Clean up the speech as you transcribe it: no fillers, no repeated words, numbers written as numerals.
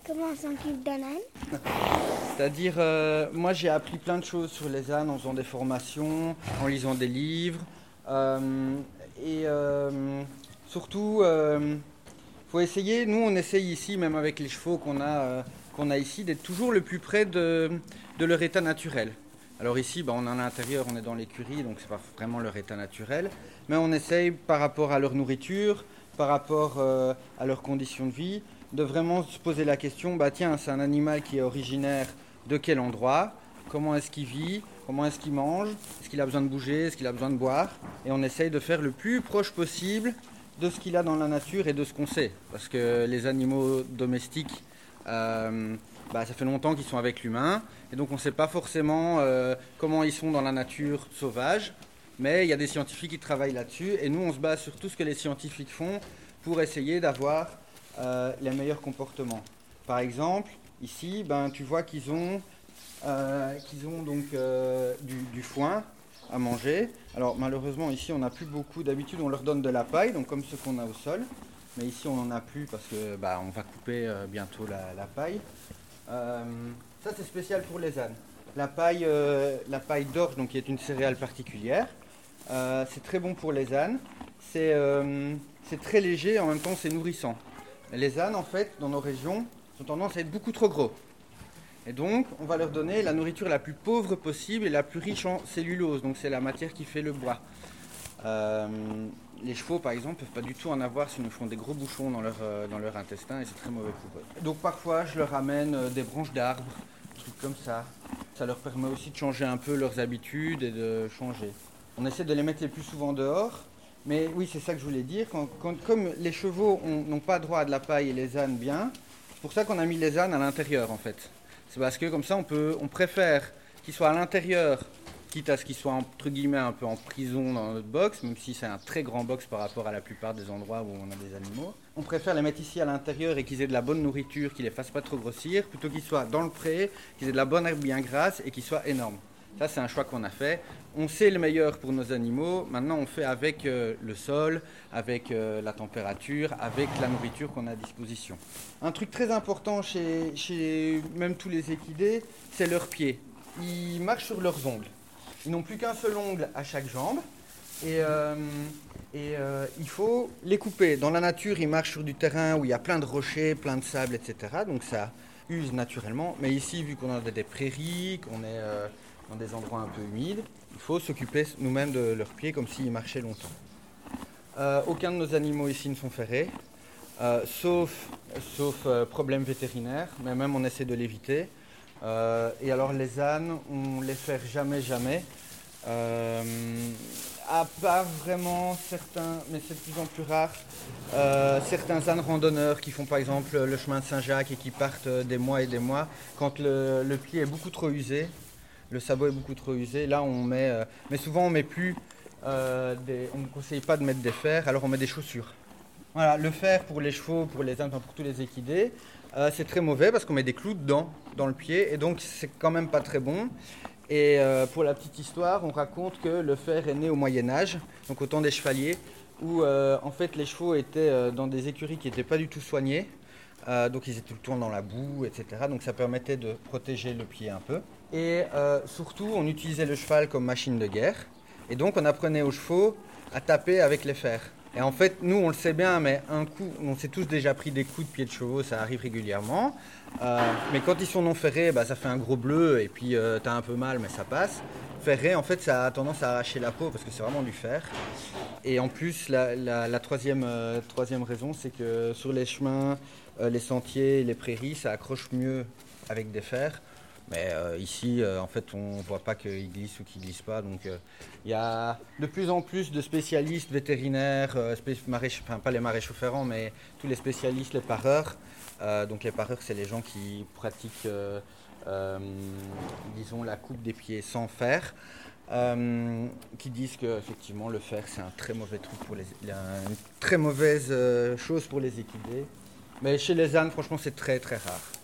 Comment on s'occupe d'un âne? C'est-à-dire, moi j'ai appris plein de choses sur les ânes en faisant des formations, en lisant des livres. Et surtout, faut essayer, nous on essaye ici, même avec les chevaux qu'on a ici, d'être toujours le plus près de leur état naturel. Alors ici, on est à l'intérieur, on est dans l'écurie, donc c'est pas vraiment leur état naturel. Mais on essaye par rapport à leur nourriture, par rapport à leurs conditions de vie, de vraiment se poser la question, tiens, c'est un animal qui est originaire de quel endroit, comment est-ce qu'il vit, comment est-ce qu'il mange, est-ce qu'il a besoin de bouger, est-ce qu'il a besoin de boire. Et on essaye de faire le plus proche possible de ce qu'il a dans la nature et de ce qu'on sait. Parce que les animaux domestiques, ça fait longtemps qu'ils sont avec l'humain. Et donc on ne sait pas forcément comment ils sont dans la nature sauvage. Mais il y a des scientifiques qui travaillent là-dessus. Et nous, on se base sur tout ce que les scientifiques font pour essayer d'avoir les meilleurs comportements. Par exemple, ici, tu vois qu'ils ont donc du foin à manger. Alors malheureusement ici on n'a plus beaucoup, d'habitude on leur donne de la paille, donc comme ce qu'on a au sol. Mais ici on n'en a plus parce que on va couper bientôt la paille. Ça c'est spécial pour les ânes. La paille d'orge, donc qui est une céréale particulière. C'est très bon pour les ânes. C'est très léger, en même temps c'est nourrissant. Les ânes en fait dans nos régions ont tendance à être beaucoup trop gros. Et donc, on va leur donner la nourriture la plus pauvre possible et la plus riche en cellulose. Donc, c'est la matière qui fait le bois. Les chevaux, par exemple, ne peuvent pas du tout en avoir s'ils nous font des gros bouchons dans leur intestin et c'est très mauvais pour eux. Donc, parfois, je leur amène des branches d'arbres, des trucs comme ça. Ça leur permet aussi de changer un peu leurs habitudes et de changer. On essaie de les mettre les plus souvent dehors. Mais oui, c'est ça que je voulais dire. Comme les chevaux n'ont pas droit à de la paille et les ânes bien, c'est pour ça qu'on a mis les ânes à l'intérieur, en fait. C'est parce que comme ça, on préfère qu'ils soient à l'intérieur, quitte à ce qu'ils soient entre guillemets un peu en prison dans notre box, même si c'est un très grand box par rapport à la plupart des endroits où on a des animaux. On préfère les mettre ici à l'intérieur et qu'ils aient de la bonne nourriture, qu'ils les fassent pas trop grossir, plutôt qu'ils soient dans le pré, qu'ils aient de la bonne herbe bien grasse et qu'ils soient énormes. Ça, c'est un choix qu'on a fait. On sait le meilleur pour nos animaux. Maintenant, on fait avec le sol, avec la température, avec la nourriture qu'on a à disposition. Un truc très important chez même tous les équidés, c'est leurs pieds. Ils marchent sur leurs ongles. Ils n'ont plus qu'un seul ongle à chaque jambe. Et il faut les couper. Dans la nature, ils marchent sur du terrain où il y a plein de rochers, plein de sable, etc. Donc ça use naturellement. Mais ici, vu qu'on a des prairies, qu'on est dans des endroits un peu humides, il faut s'occuper nous-mêmes de leurs pieds comme s'ils marchaient longtemps. Aucun de nos animaux ici ne sont ferrés, sauf problème vétérinaire, mais même on essaie de l'éviter. Et alors les ânes, on les ferre jamais. À part vraiment certains, mais c'est de plus en plus rare, certains ânes randonneurs qui font par exemple le chemin de Saint-Jacques et qui partent des mois et des mois, quand le pied est beaucoup trop usé, le sabot est beaucoup trop usé, là on met, mais souvent on met plus, on ne conseille pas de mettre des fers, alors on met des chaussures. Voilà, le fer pour les chevaux, pour les ânes, pour tous les équidés, c'est très mauvais parce qu'on met des clous dedans, dans le pied, et donc c'est quand même pas très bon. Et pour la petite histoire, on raconte que le fer est né au Moyen-Âge, donc au temps des chevaliers, où en fait les chevaux étaient dans des écuries qui n'étaient pas du tout soignées, donc ils étaient tout le temps dans la boue, etc. Donc ça permettait de protéger le pied un peu. Et surtout, on utilisait le cheval comme machine de guerre, et donc on apprenait aux chevaux à taper avec les fers. Et en fait, nous, on le sait bien, mais un coup, on s'est tous déjà pris des coups de pied de chevaux, ça arrive régulièrement. Mais quand ils sont non ferrés, ça fait un gros bleu et puis t'as un peu mal, mais ça passe. Ferré, en fait, ça a tendance à arracher la peau parce que c'est vraiment du fer. Et en plus, la troisième raison, c'est que sur les chemins, les sentiers, les prairies, ça accroche mieux avec des fers. Mais ici, en fait, on ne voit pas qu'ils glissent ou qu'ils ne glissent pas. Donc, il y a de plus en plus de spécialistes vétérinaires, pas les maréchaux ferrants, mais tous les spécialistes, les pareurs. Donc, les pareurs, c'est les gens qui pratiquent, disons, la coupe des pieds sans fer, qui disent que effectivement, le fer, c'est un très mauvais truc une très mauvaise chose pour les équidés. Mais chez les ânes, franchement, c'est très très rare.